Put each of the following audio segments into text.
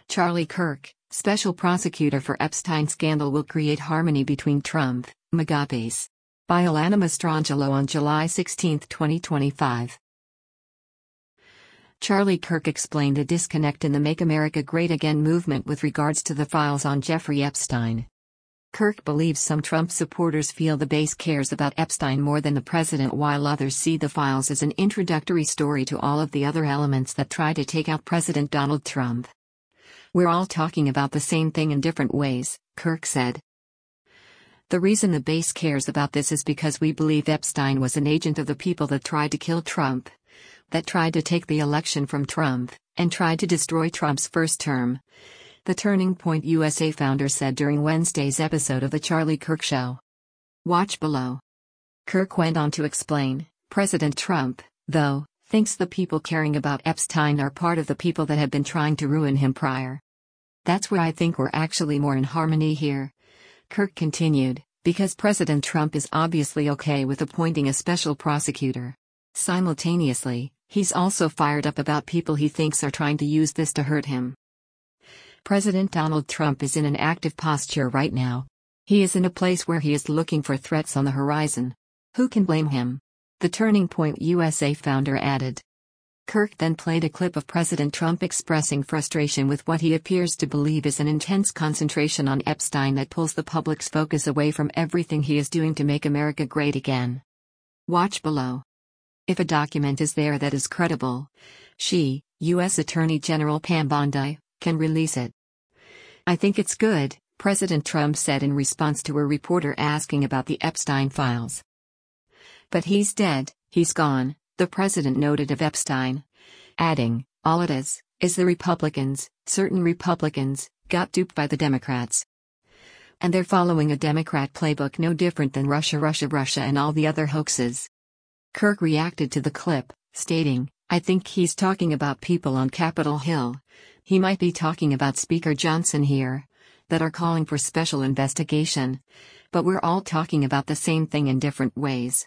Charlie Kirk, special prosecutor for Epstein scandal, will create harmony between Trump, MAGA base. By Alanna Mastrangelo on July 16, 2025. Charlie Kirk explained a disconnect in the Make America Great Again movement with regards to the files on Jeffrey Epstein. Kirk believes some Trump supporters feel the base cares about Epstein more than the president, while others see the files as an introductory story to all of the other elements that try to take out President Donald Trump. "We're all talking about the same thing in different ways," Kirk said. "The reason the base cares about this is because we believe Epstein was an agent of the people that tried to kill Trump, that tried to take the election from Trump, and tried to destroy Trump's first term," the Turning Point USA founder said during Wednesday's episode of The Charlie Kirk Show. Watch below. Kirk went on to explain, President Trump, though, thinks the people caring about Epstein are part of the people that have been trying to ruin him prior. "That's where I think we're actually more in harmony here," Kirk continued, because President Trump is obviously okay with appointing a special prosecutor. Simultaneously, he's also fired up about people he thinks are trying to use this to hurt him. President Donald Trump is in an active posture right now. He is in a place where he is looking for threats on the horizon. Who can blame him? The Turning Point USA founder added. Kirk then played a clip of President Trump expressing frustration with what he appears to believe is an intense concentration on Epstein that pulls the public's focus away from everything he is doing to make America great again. Watch below. If a document is there that is credible, she, U.S. Attorney General Pam Bondi, can release it. "I think it's good," President Trump said in response to a reporter asking about the Epstein files. "But he's dead, he's gone," the president noted of Epstein, adding, "All it is the Republicans, certain Republicans, got duped by the Democrats. And they're following a Democrat playbook no different than Russia and all the other hoaxes." Kirk reacted to the clip, stating, "I think he's talking about people on Capitol Hill. He might be talking about Speaker Johnson here, that are calling for special investigation. But we're all talking about the same thing in different ways."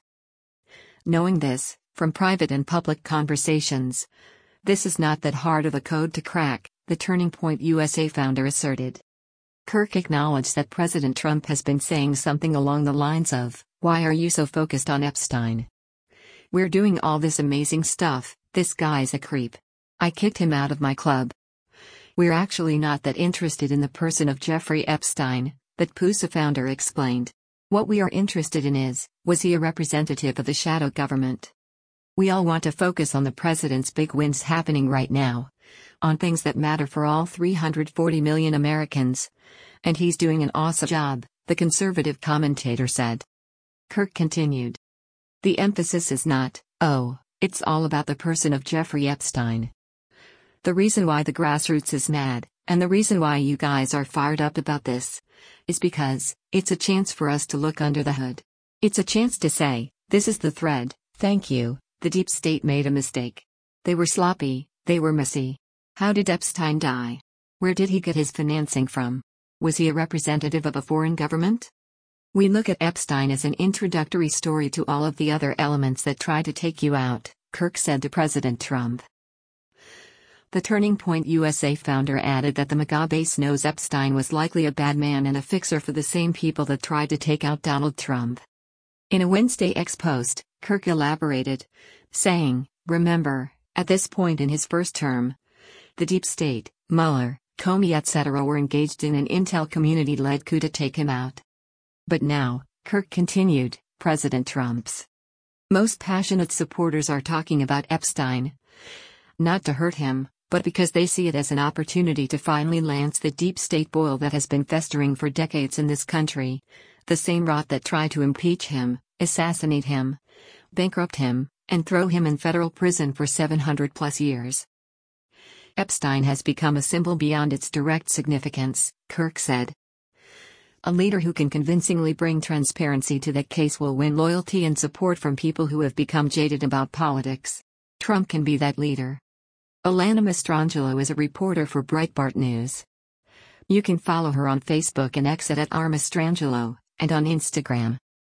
Knowing this, from private and public conversations, this is not that hard of a code to crack, the Turning Point USA founder asserted. Kirk acknowledged that President Trump has been saying something along the lines of, "Why are you so focused on Epstein? We're doing all this amazing stuff, this guy's a creep. I kicked him out of my club. We're actually not that interested in the person of Jeffrey Epstein," that PUSA founder explained. "What we are interested in is, was he a representative of the shadow government? We all want to focus on the president's big wins happening right now, on things that matter for all 340 million Americans. And he's doing an awesome job," the conservative commentator said. Kirk continued. "The emphasis is not, oh, it's all about the person of Jeffrey Epstein. The reason why the grassroots is mad, and the reason why you guys are fired up about this, is because it's a chance for us to look under the hood. It's a chance to say, this is the thread, thank you, the deep state made a mistake. They were sloppy, they were messy. How did Epstein die? Where did he get his financing from? Was he a representative of a foreign government? We look at Epstein as an introductory story to all of the other elements that try to take you out," Kirk said to President Trump. The Turning Point USA founder added that the MAGA base knows Epstein was likely a bad man and a fixer for the same people that tried to take out Donald Trump. In a Wednesday X post, Kirk elaborated, saying, "Remember, at this point in his first term, the deep state, Mueller, Comey etc. were engaged in an intel community-led coup to take him out. But now," Kirk continued, "President Trump's most passionate supporters are talking about Epstein. Not to hurt him, but because they see it as an opportunity to finally lance the deep state boil that has been festering for decades in this country, the same rot that tried to impeach him, assassinate him, bankrupt him, and throw him in federal prison for 700+ years. Epstein has become a symbol beyond its direct significance," Kirk said. "A leader who can convincingly bring transparency to that case will win loyalty and support from people who have become jaded about politics. Trump can be that leader." Alanna Mastrangelo is a reporter for Breitbart News. You can follow her on Facebook and X at @rmastrangelo, and on Instagram.